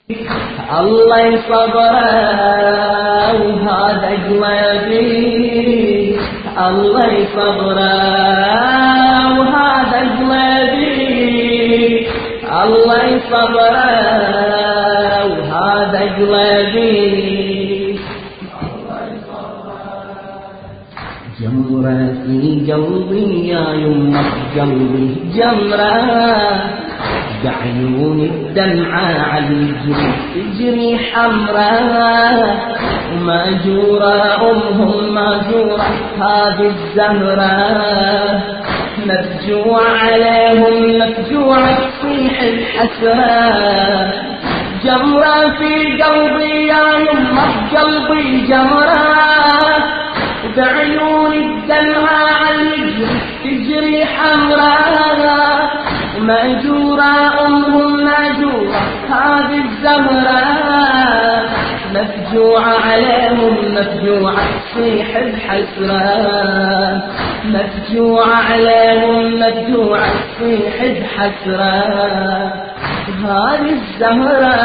الله يصبره وهذا قلبي، الله يصبره وهذا قلبي، الله يصبره وهذا قلبي. جمرة في قلبي يا يمة قلبي، جمرة بعيون الدمعة على تجري حمراء، وماجورة أمهم ماجورة هذه الزهرة، مفجوع عليهم مفجوع تصيح الحسرة. جمرة في قلبي يا يمة قلبي، جمرة بعيون الدمعة على تجري حمراء، ماجورة أمهم ماجورة هذه الزهرة، مفجوعة عليهم مفجوعة تصيح بحسرة، مفجوعة عليهم مفجوعة تصيح بحسرة. هذه الزهرة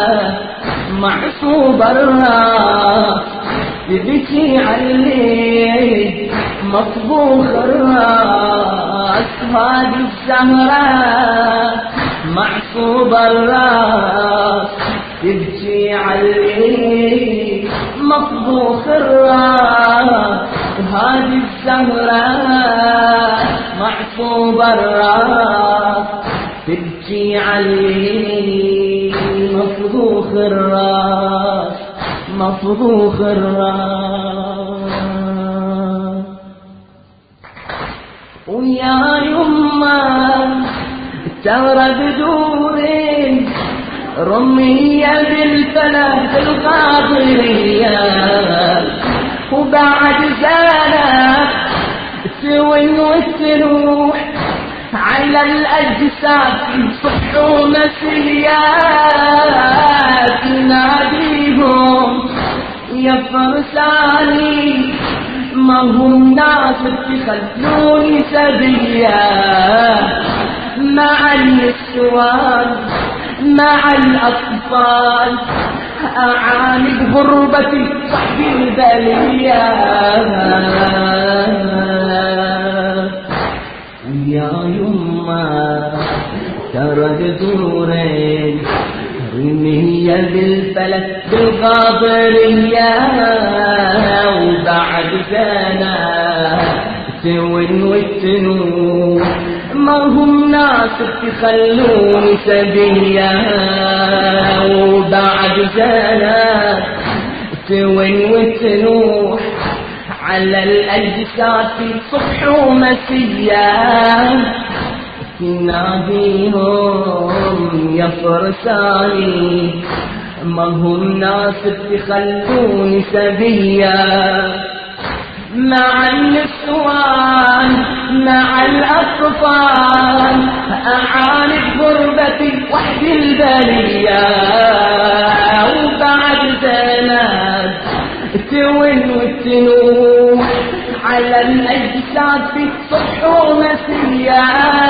معصوبة الراس تبكي عليه مطبوخ الراس، هذه الزهرة معصوبة الراس تبكي عليه مطبوخ الراس، هذه الزهرة معصوبة الراس تبكي عليه مطبوخ الراس، مطبوخ الراس. ويا يما ترى بدوري رمية بالفلك القاضرية، وبعد زانت تون وتروح على الأجساد صبح ومسيات، ناديهم يا فرساني ما هم ناس تخلوني سبيا، مع النسوان مع الأطفال أعاني بغربتي صحب البلية. يا يما ترى جذورين رمية بالفلك بالغابرية، وبعد سنة تون وتنوح ما هم ناس تخلوني سبيا، وبعد سنة تون وتنوح على الأجساد في صبح ومسيا، تناديهم يا فرساني ما هم ناس تخلوني سبيا، مع النسوان مع الأطفال أعاني بغربتي وحدي البلية، وبعد زناد تون وتنوح على الأجساد في صبح ومسيا.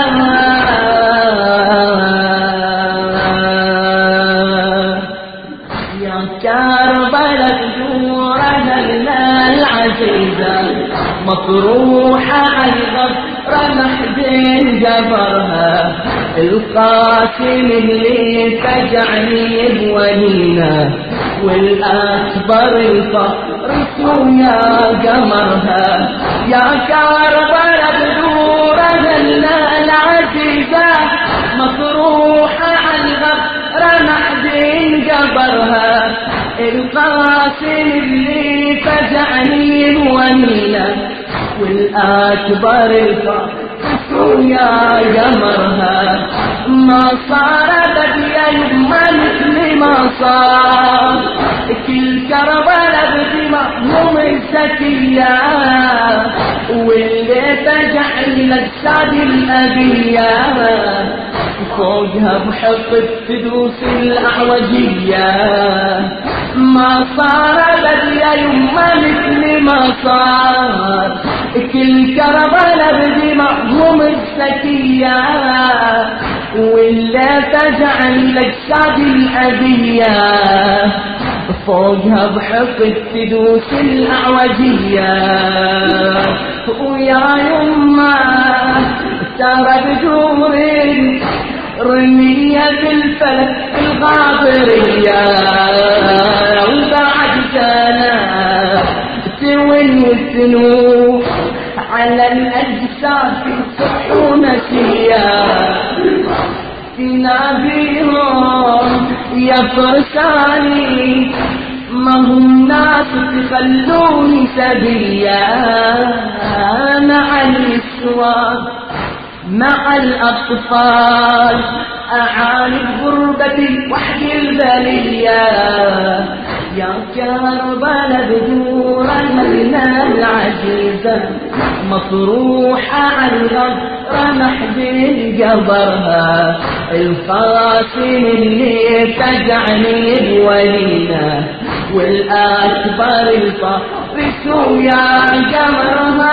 يا كربلاء بدورنا العزيزة مطروحة على الغفرة محزين جبرها، القاسم اللي فجعني بولينا والأكبر الفقر يا قمرها. يا كربلاء بدورنا العزيزة مطروحة على الغفرة محزين جبرها، القاسم اللي فجعني الوليلة والأكبر الفقر يا قمرها. ما صار بدي يما مثل ما صار، كل كربلاء بدماءهم الزكية، واللي فجعني لجساد الأبية فوقها بحط تدوس الأعوجية. ما صار بدي يما مثل ما صار، كل كربلاء بدماءهم الزكية، ولا تجعل الأجساد الأبية فوقها بحقك تدوس الأعوجية. ويا يما ترى بدور رمية بالفلك الغابرية، وبعد سنة تون والسنوب على الأجساد ونسيا تناديهم يا فرساني ما هم ناس تخلوني سبيا مع النسوان مع الأطفال أعاني غربة وحدي البلية. يا كربلاء بدور المدينة العزيزة مطروحة على الأرض محزن قبرها القاسم اللي تجعني بولينا والأكبر الفارس ويا قمرها.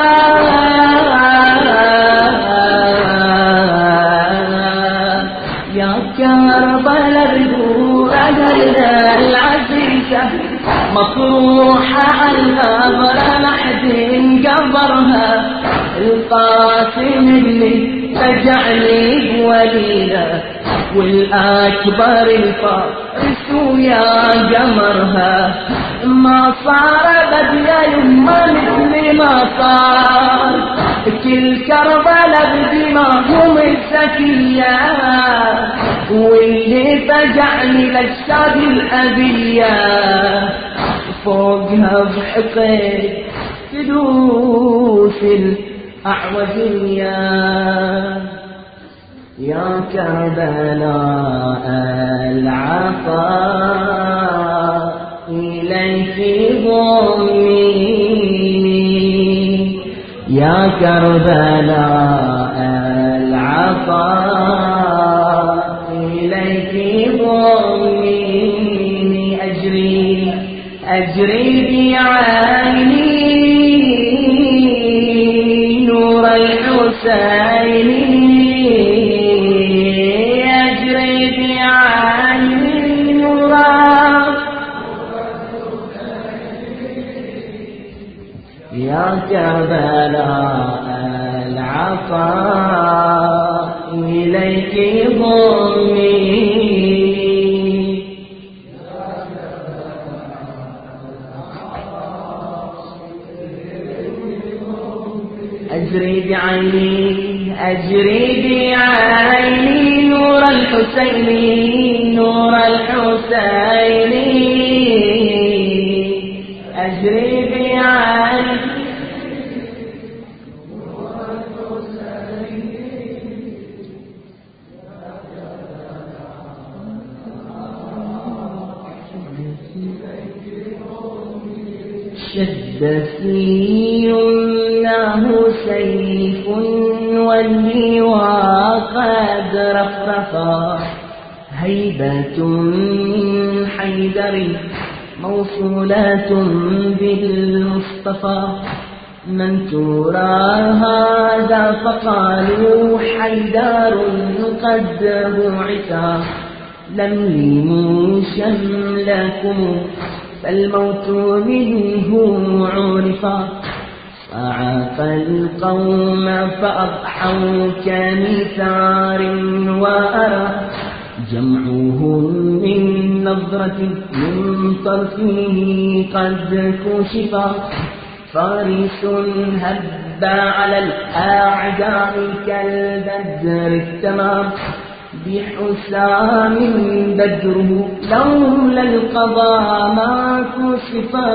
يا كربلاء بدور المدينة العزيزة مطروحة على الغبر محزن قبرها القاسم اللي تجعني بولينا والأكبر الفارس ويا قمرها. ما صار بديا يما مثل ما صار كل كربلاء بدماغهم الزكية واللي تجعني الأجساد الأبية فوقها بحقك تدوس الأعوجية. يا كربلاء العطاء إليك ضمي، يا كربلاء العطاء إليك ضمي. أجري بعيني نور الحسين، أجري بعيني نور يا كربلاء العطاء إليك ضمي. أجري بعيني نور الحسين نور الحسين. أجري بعيني شد سيونه سيف واللواء قد رفرفا هيبة حيدر موصولة بالمصطفى. من ترى هذا فقالوا حيدر قد بعثا لملموا شملكم فالموت منه عرفا. صعق القوم فأضحوا كمثار وأرى جمعهم من نظرة من طرفه قد كشفا. فارس هب على الأعداء كالبدر التمام بحسام بدره لولا القضاء ما كشفا.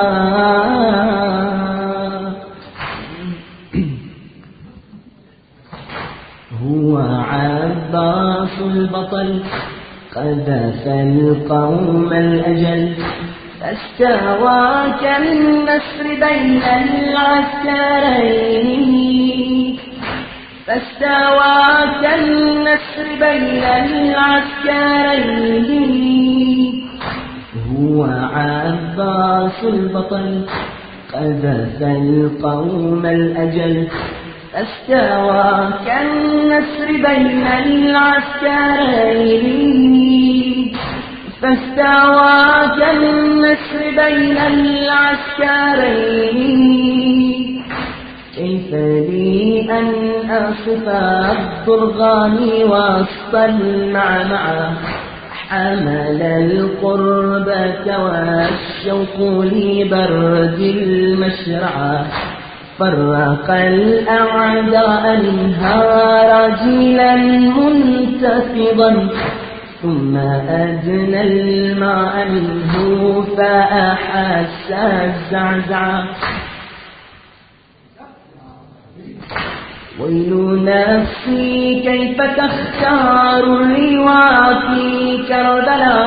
هو عباس البطل قذف القوم الأجل فاستوى كالنسر بين العسكرين. فاستوى كالنسر بين العسكرين. هو عباس البطل قذف القوم الأجل فاستوى كالنسر بين العسكرين فاستوى كالنسر بين العسكرين كيف لي أن أصف الضرغام وسط المعمعة حمل القربة والشوق لبرد المشرعة فرق الأعداء منها رجلا منتفضا ثم أدنى الماء منه فأحس الزعزعة ويل نفسي كيف تختار اللواء في كربلاء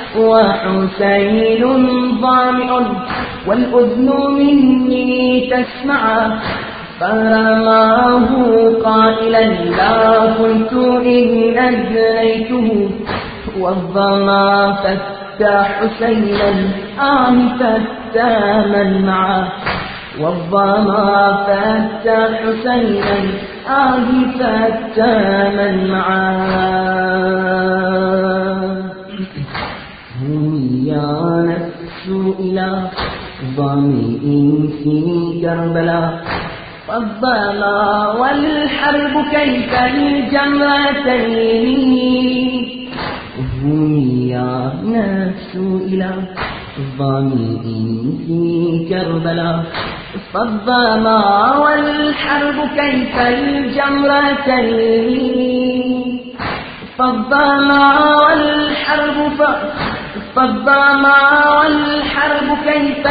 وحسين ظامئ والأذن مني تسمع فرماه قائلا لا كنت إن أدريته والظما فتى حسينا فتى من معه والظما فتى حسينا فتى من معه هم يا نفس إلى ظامئ في كربلاء والظما والحرب كيف الجمرتين هم يا نفس إلى ظامئ في كربلاء فالظما والحرب كيف الجمرتين فالظما والحرب كيف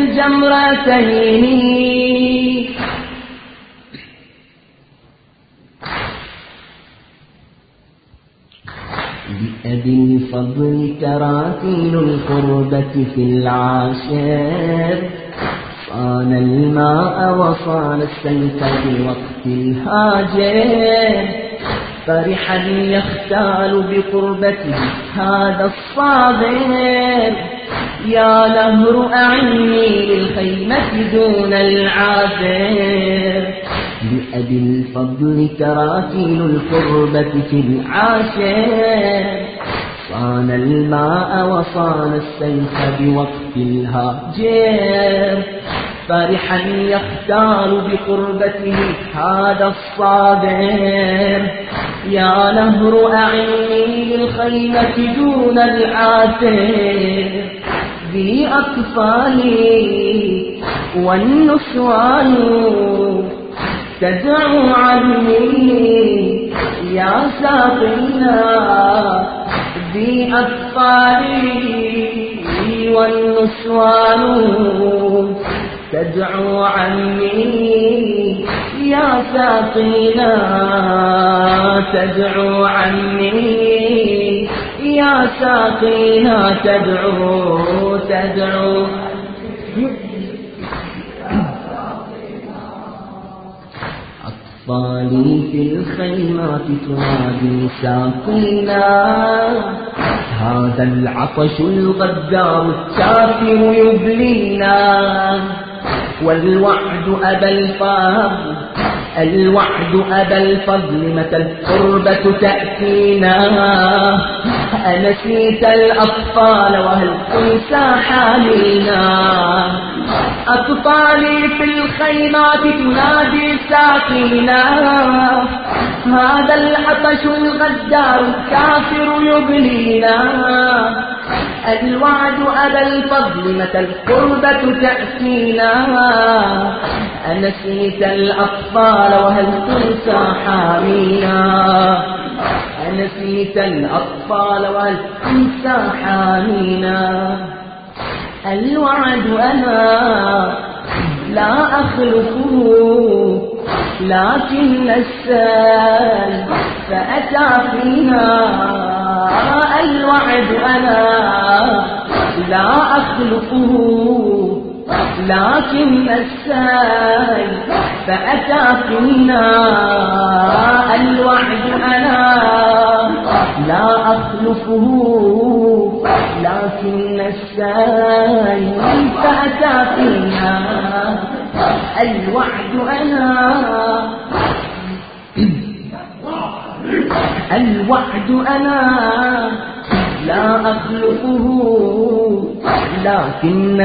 الجمرتين بأبي الفضل كراتين القربة في العاشر صان الماء وصان السيف بوقت الهاجر فرحا يختال بقربته هذا الصابر يا نهر أعني للخيمة دون العابر بأبي الفضل كراتين القربة في العاشر صان الماء وصان السيف بوقت الهاجر فرحا يختال بقربته هذا الصابر يا نهر أعني للخيمة دون العاتر ذي أطفالي والنسوان تدعو عني يا ساقينا ذي أطفالي والنسوان تدعو عني يا ساقينا تدعو عني يا ساقينا تدعو أطفالي في الخيمات تنادي ساقينا هذا العطش الغدار الكافر يبلينا والوعد أبى الفضل متى القربة تأتينا أنسيت الأطفال وهل تنسى حالنا أطفالي في الخيمات تنادي ساقينا هذا العطش الغدار الكافر يبلينا الوعد أبى الفضل متى القربة تأتينا أنسيت الأطفال وهل تنسى حامينا أنسيت الأطفال وهل تنسى حامينا الوعد أنا لا أخلقه لكن السال فأتى فينا الوعد أنا لا أخلقه لكن السال فأتى فينا الوعد أنا لا أخلفه لكن السال فأتى فينا الوعد أنا الوعد أنا لا أخلقه لكن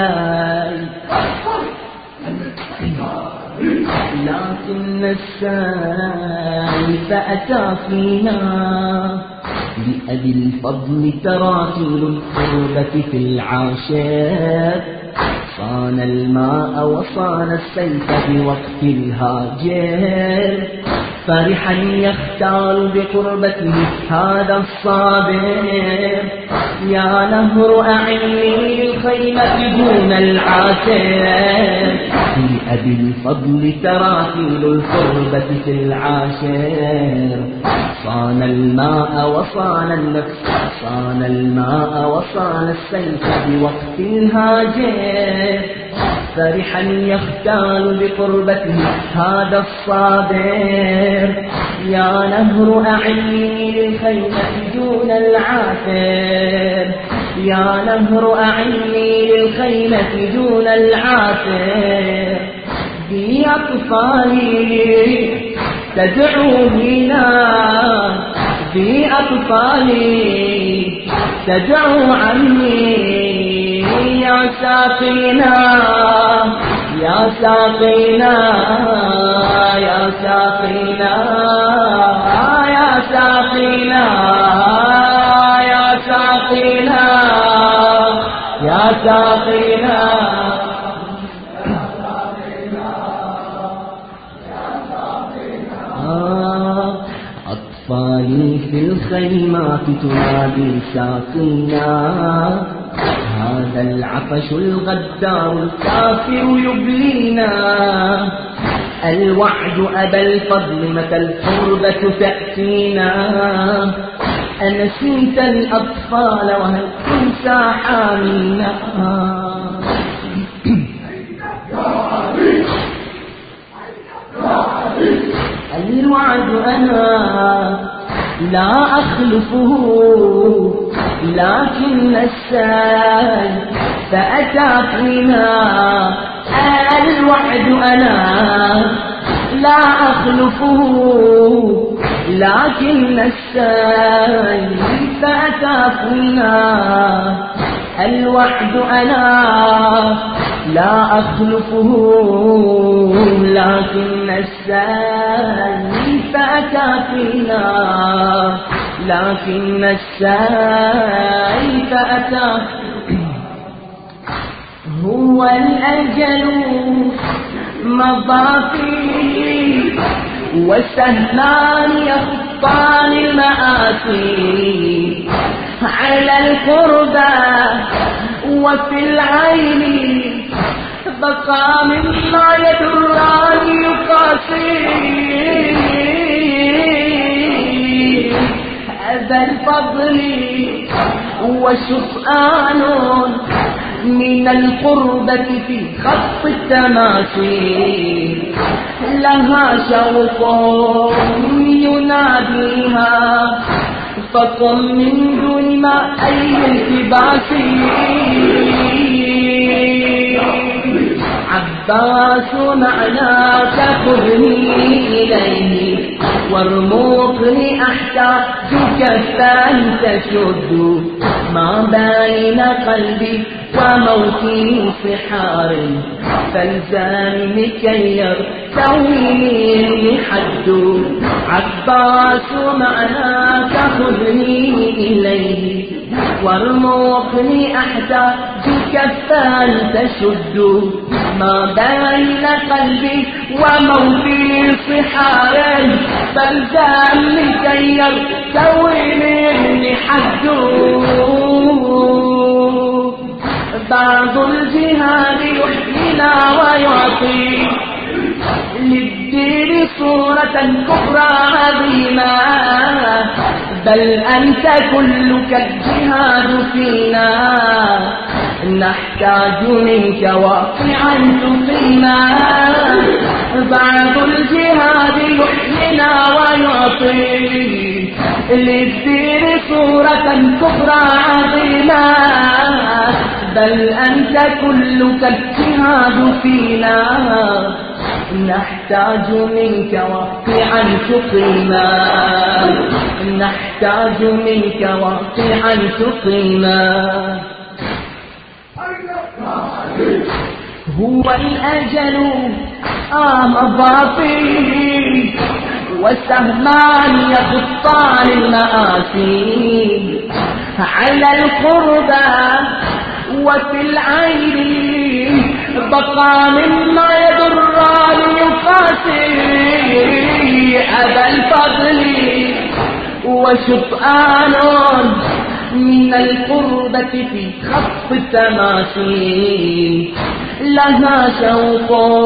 السيف أتى فينا بأبي الفضل تراتيل القربة في العاشر صان الماء وصان السيف بوقت الهاجر فرحا يختال بقربته هذا الصابر يا نهر أعني للخيمة دون العاشر لأبي الفضل تراتيل القربة في العاشر صان الماء وصان النفس صان الماء وصان السيف بوقت الهاجر فرحا يختال بقربته هذا الصابر يا نهر أعني للخيمة دون العافر يا نهر أعني للخيمة دون العافر بأطفالي تدعو بنا بأطفالي تدعو عني يا ساقينا يا ساقينا يا ساقينا يا ساقينا يا ساقينا يا ساقينا أطفالي في الخيمات تنادي ساقينا هذا العطش الغدار الكافر يبلينا الوعد أبا الفضل متى القربة تأتينا أنسيت الأطفال وهل تنسى حامينا الوعد أنا لا أخلفه لكن السيف أتى فينا الوعد أنا لا أخلفه لكن السيف أتى فينا الوعد أنا لا أخلفه لكن السيف أتى فينا لكن السيف أتى هو الأجل مضى فيه والسهمان يخطان المآسي على القربى وفي العين بقى مما يدران يقاسي أبا الفضل وشفآن من القربة في خط التماثيل لها شوق يناديها فقم من دون ما أي التباس عباس معناك خذني إليه وارمقني أحتاجك فانتشد ما بين قلبي وموتي سحار فالزامني كي يرتويني حد عباس معناك خذني إليه وارمقني أحتاجك فانتشد ما بين قلبي وموتي سحار فالزامني كي يرتويني حد بعض الجهاد يحيينا ويعطي للدين صورة كبرى عظيمة بل أنت كلك الجهاد فينا نحتاج منك واقعا تقيما بعض الجهاد يحيينا ويعطي للدين صورة كبرى عظيمة بل أنت كلك الجهاد فينا نحتاج منك واقعا تقيما، نحتاج منك واقعا تقيما. هو الأجل مضى فيه وسهمان يخطان المآسي، على القربى وفي العين بقى مما يضران يقاسي، أبا الفضل وشفآن من القربة في خف التماسي، لها شوق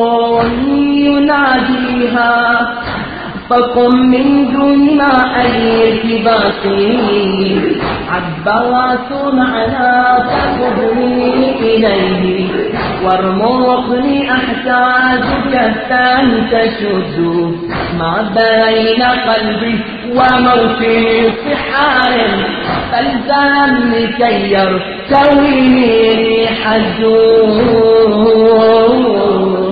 يناديها فقم من دوننا أي التباسي، عباس على فخذني إليه وارمقني أحتاجك الثاني تشد، ما بين قلبي وموتي سحار، فالزمني كي يرتويني حجور.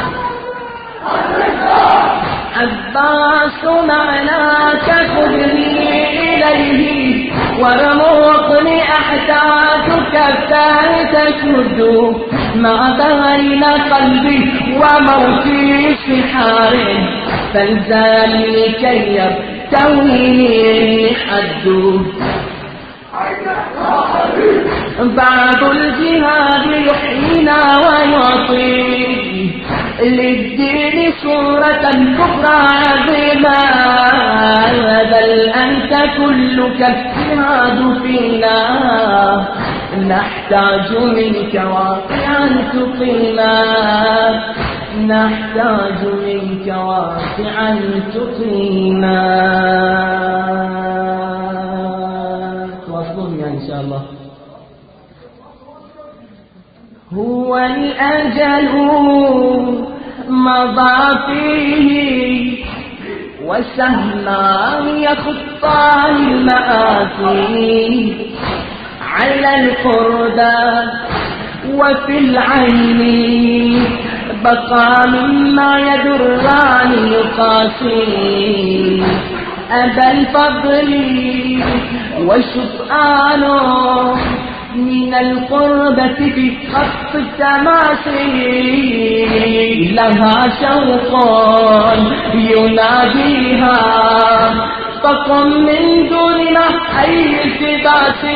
عباس معناك خذني إليه وارمقني أحتاجك الثاني تشد، ما بين قلبي وموتي سحار، فالزمني كي يرتويني حد. بعد الجهاد يحيينا ويعطي للدين صورة كبرى عظيمة، بل أنت كلك الجهاد فينا، نحتاج منك واقعا تقيما، نحتاج منك واقعا تقيما. تواصلوني إن شاء الله. هو الأجل مضى فيه وسهمان يخطان المآسي، على القربى وفي العين بقى مما يدران يقاسي، أبا الفضل وشفآن من القربة في خط التماسي، لها شوق يناديها فقم من دوننا أي التباسي،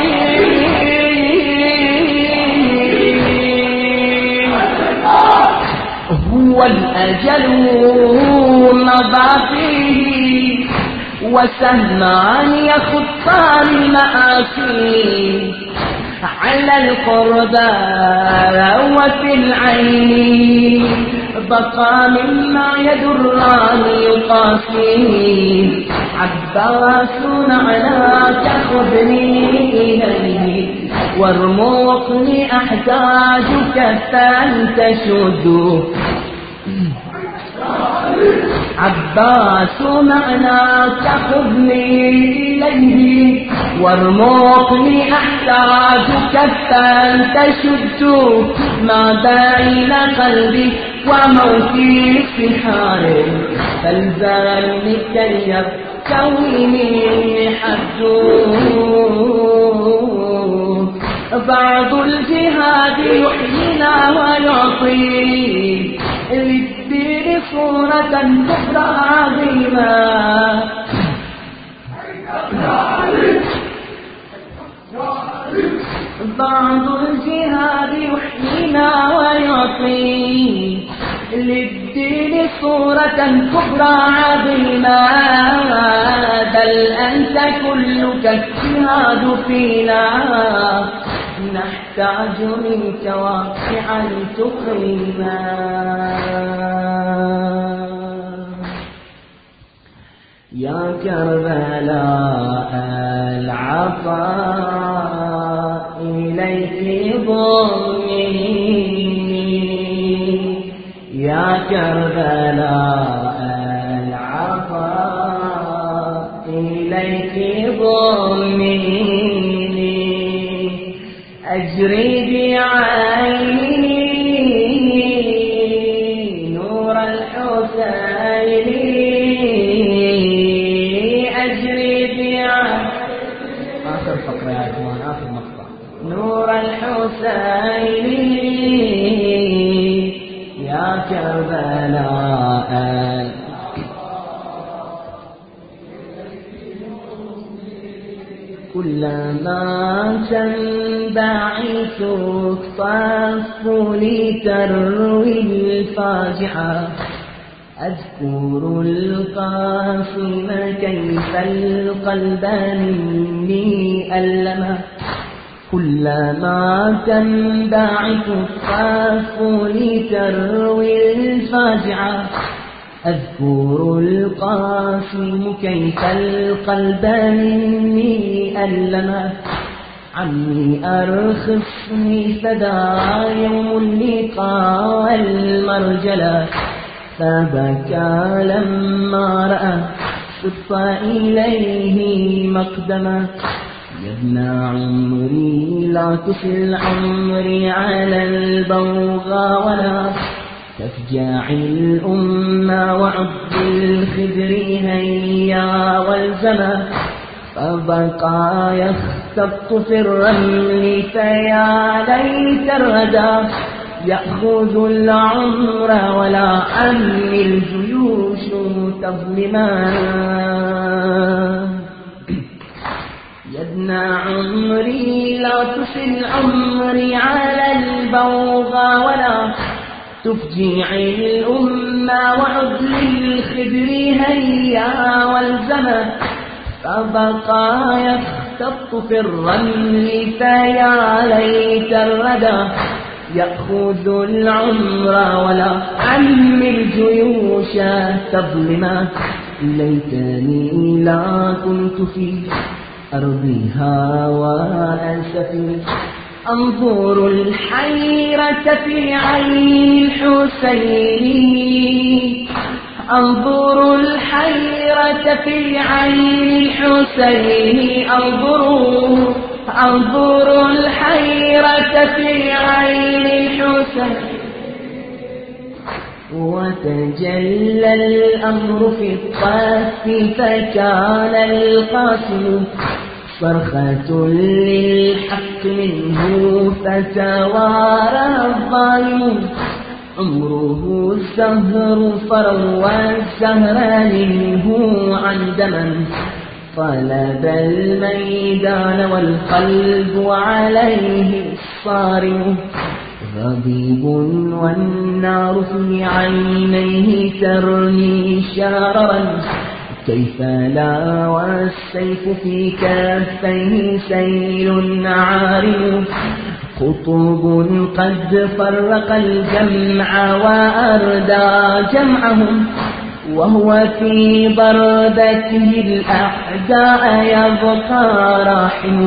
هو الأجل مضى فيه وسهمان يخطان المآسي، على القربى وفي العين بقى مما يدران يقاسي، عباس على تأخذني إليه وارمقني أحتاجك الثاني تشد، عباس معناك خذني إليه وارمقني أحتاجك الثاني تشد، ما بين قلبي وموتي سحار، فالزمني كي يرتويني حجور. بعض الجهاد يحيينا ويعطي للدين صورة كبرى عظيمة، بعض الجهاد يحيينا ويعطي للدين صورة كبرى عظيمة، بل أنت كلك الجهاد فينا، نحتاج منك واقعا تقيما. يا كربلاء العطاء إليك ضمني، يا كربلاء العطاء إليك ضمني، أجري بعيني نور الحسين يا كربلاء كلما تنبعث الصف لتروي الفاجعة أذكر القاسم كيف القلب مني ألما كلما تنبعث الصف لتروي الفاجعة أذكر القاسم كيف القلب مني ألما عمي أرخصني فدا يوم اللقاء المرجلة فبكى لما رأى صدف إليه مقدما يا ابن عمري لا تسل عمري على البوغى ولا تفجع الأمة وعد الخدر هيا والزما فبقى يختط في الرمل فيا ليت الردى يأخذ العمر ولا عني الجيوش تظلما يا ابن عمري لا تسل عمري على البوغى ولا تفجيع الأمة وعد للخدر هيا والزما فبقى يختط في الرمل فيا ليت الردى يأخذ العمر ولا عمي الجيوش تظلما ليتني لا كنت في أرضها وأنسفي أنظر الحيرة في عين الحسين أنظر الحيرة في عين الحسين أنظر الحيرة في عين الحسين وتجلى الأمر في الطف فكان القاسم صرخة للحق منه فتوارى الظالم عمره الزهر فروى الزهر منه عندما طلب الميدان والقلب عليه الصارم غضيب والنار في عينيه ترمي شررا كيف لا والسيف في كفيه سيل عارم خطوب قد فرق الجمع وأردى جمعهم وهو في بردته الأعداء يبقى راحم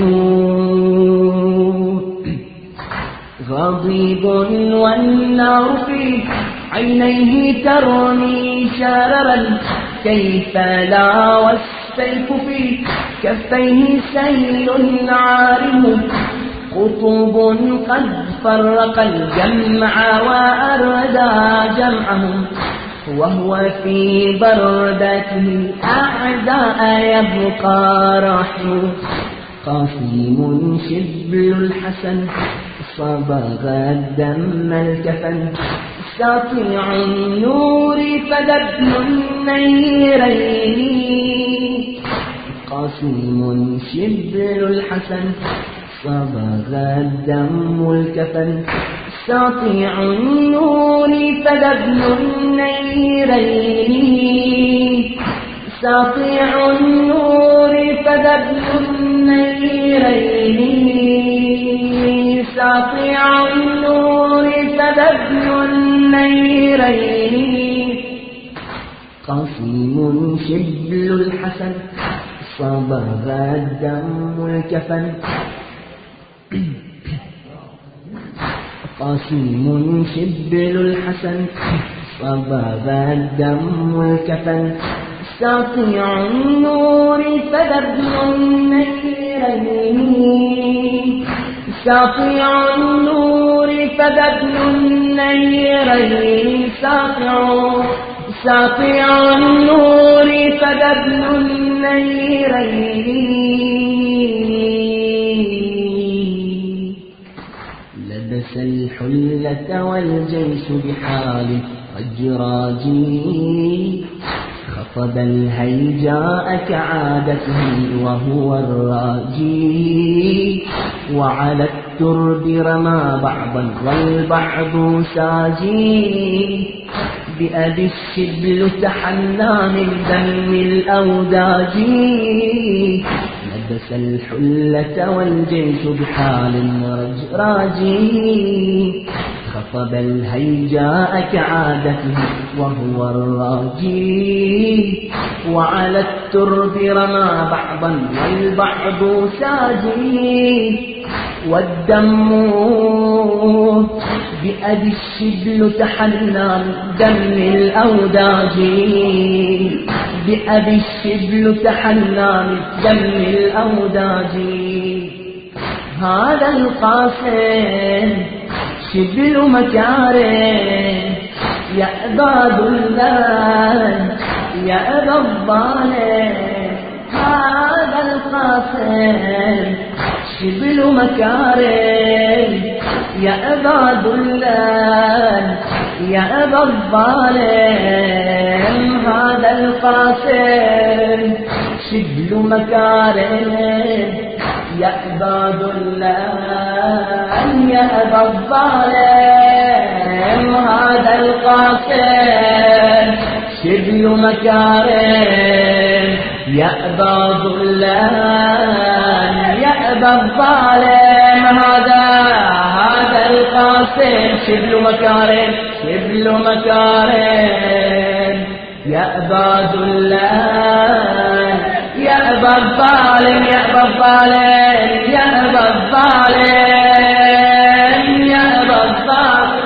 غضيب والنار في عينيه ترمي شررا كيف لا والسيف في كفيه سيل عارم خطوب قد فرق الجمع وأردى جمعهم وهو في بردته الأعداء يبقى راحم قاسم شبل الحسن صبغ الدم الكفن ساطع النور فدبل النيرين قاسم شبل الحسن صبغ الدم الكفن ساطع النور فدبل النيرين ساطع النور فدبل النيرين ساطع النور فدبل النيرين قاسم شبل الحسن صبغ الدم الكفن قاسم شبل الحسن صبغ الدم الكفن ساطع النور فدبل النيرين ساطع النور فدبل النيرين ساطع النور فدبل النيرين الحلة والجيش بحال رجراجي خطب الهيجاء كعادته وهو الراجي وعلى الترب رمى بعضا والبعض ساجي بأبي الشبل تحنى من دم الأوداج لبس الحلة والجيش بحال رجراجي خطب الهيجاء كعادته وهو الراجي وعلى الترب رمى بعضا والبعض ساجي والدم بأبي الشبل تحنى من دم الأوداج بأبي الشبل تحنى من دم الأوداج هذا القاسم شبل مكاره يأبى ذلان يأبى الظالم هذا القاسم شبل مكاره يأبى ذلان يأبى الظالم هذا القاسم شبل مكاره يأبى ذلان يأبى الظالم هذا القاسم شبل مكاره يأبى ذلان يأبى الظالم هذا القاسم شبل مكاره يأبى ذلان يأبى الظالم يأبى الظالم يأبى الظالم يأبى الظالم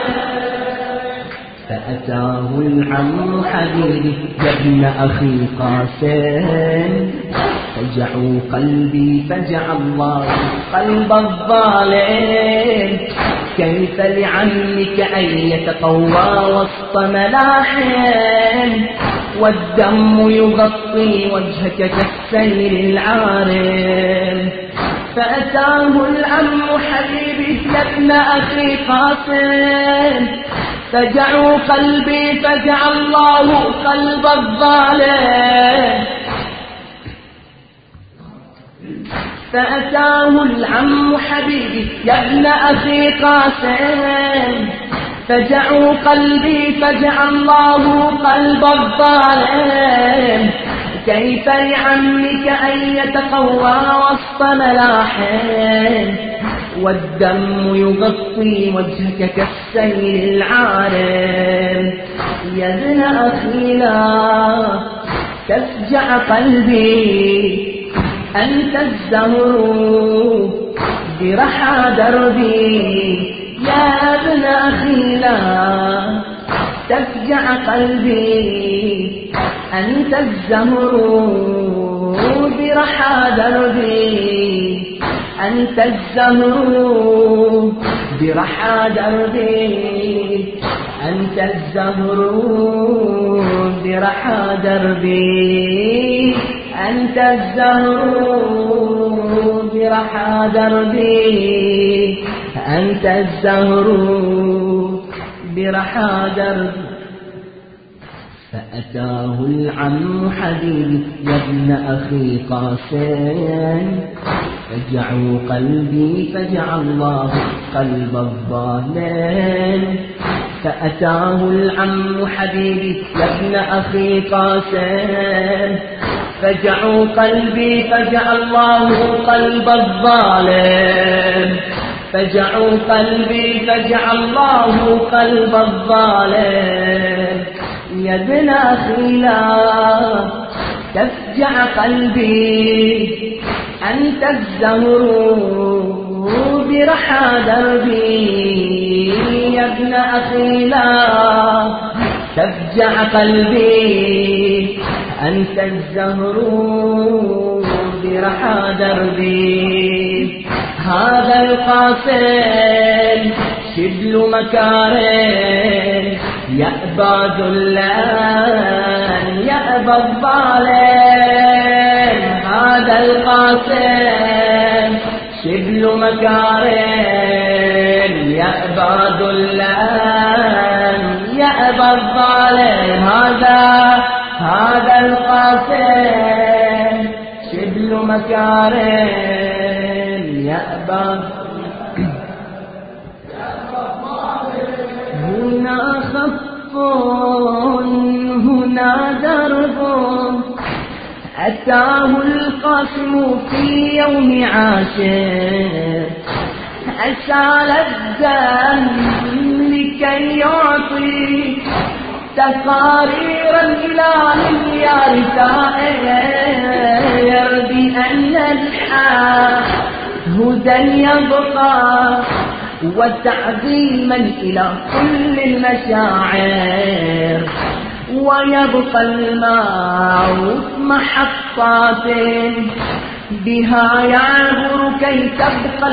فأتاه العم حبيبي يا ابن أخي قاسم فجعوا قلبي فجع الله قلب الظالم كيف لعمك أن يتقوى وسط ملاحم والدم يغطي وجهك كالسيل العارم فأتاه العم حبيبي يا ابن أخي قاسم فجعوا قلبي فجع الله قلب الظالم فأتاه العم حبيبي يا ابن أخي قاسم فجعوا قلبي فجع الله قلب الظالم كيف لعمك أن يتقوى وسط ملاحم والدم يغطي وجهك كالسيل العارم يا ابن أخي لا تفجع قلبي أنت الزهر برحى دربي يا ابن أخي لا تفجع قلبي أنت الزهر برحى دربي أنت الزهر برحى دربي أنت الزهر برحى دربي أنت الزهر برحى دربي أنت الزهر برحى دربي فأتاه العم حبيبي يا ابن أخي قاسم فجعوا قلبي فجع الله قلب الظالم فأتاه العم حبيبي يا ابن أخي قاسم فجعوا قلبي فجع الله قلب الظالم فجعوا قلبي فجع الله قلب الظالم يا ابن أخي لا تفجع قلبي أنت الزهر برحى دربي يا ابن أخي لا تفجع قلبي أنت الزهر برحى دربي هذا القاسم شبل مكاره يأبى ذلان يأبى الظالم هذا القاسم شبل مكاره يأبى عباد لن يأبى الظالم هذا القاسم شبل مكارم يأبى هنا خف هنا درب أتاه القاسم في يوم عاشر أسال الدم لكي يعطي تقاريرا إلى مليار ثائر بأن الهدى يبقى وتعظيما إلى كل المشاعر ويبقى الموت محطات بها يعبر كي تبقى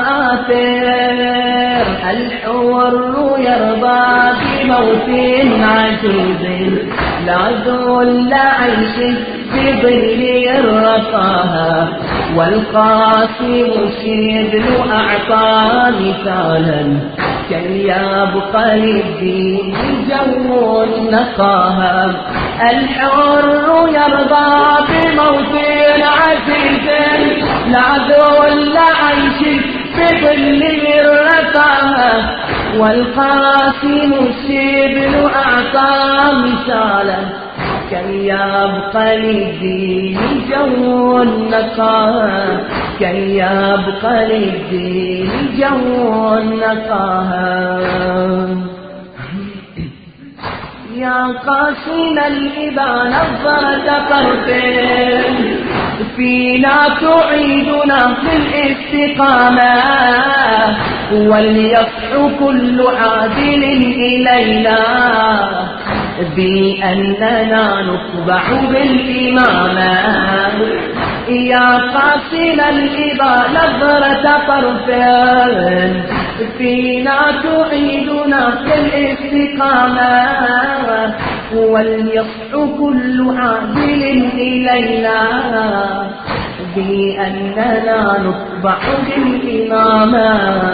المآثر الحور يرضى بموت عزيز لا ذل عيش بظل الرفاهة والقاسم شبل أعطى مثالا كي يبقى للدين جو النقاهة الحر يرضى بموت عزيز لا ذل عيش بظل الرفاهة والقاسم الشبل أعطى مثالا كي يبقى للدين جو النقاهة كي يبقى للدين جو النقاهة يا قاسم الإبا نظرة طرف فينا تعيدنا بالاستقامة وليصح كل عادل إلينا بأننا نتبع بالإمامة يا قاسم الإبا نظرة طرف فينا تعيدنا بالاستقامة وليصح كل عادل إلينا بأننا نتبع بالإمامة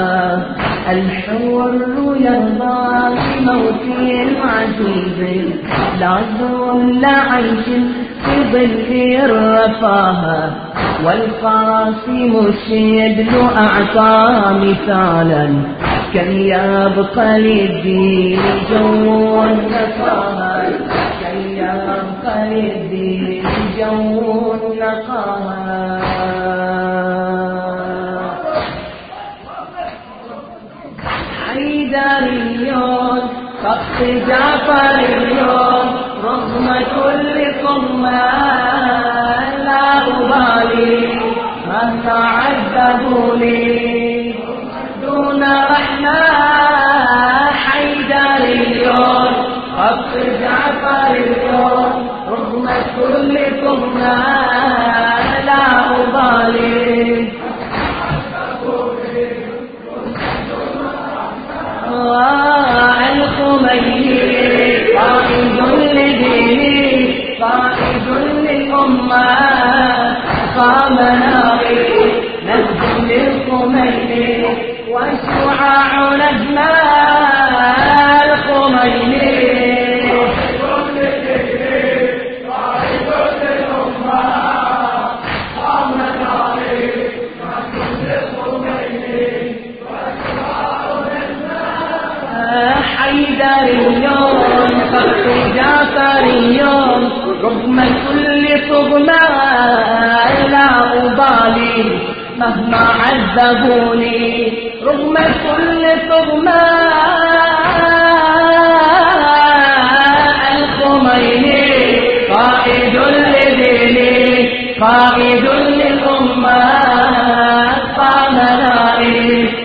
الحر يرضى بموت عزيز لا ذل عيش في ظل الرفاهة والقاسم الشبل أعطى مثالا كي يبقى للدين جو النقاهة كي يبقى للدين جو النقاهة حيدريون خط جعفريون رغم كل قمة لا أبالي مهما عذبوني دون رحمة حيدريون خط جعفريون رغم كل قمة لا أبالي الخميني قائد لديني قائد للأمة قام ناري نهج للخميني والشعاع نجمى الخميني حيدريون خط جعفريون رغم كل طغمة لا أبالي مهما عذبوني رغم كل طغمة الخميني قائد لديني قائد للأمة قام نائم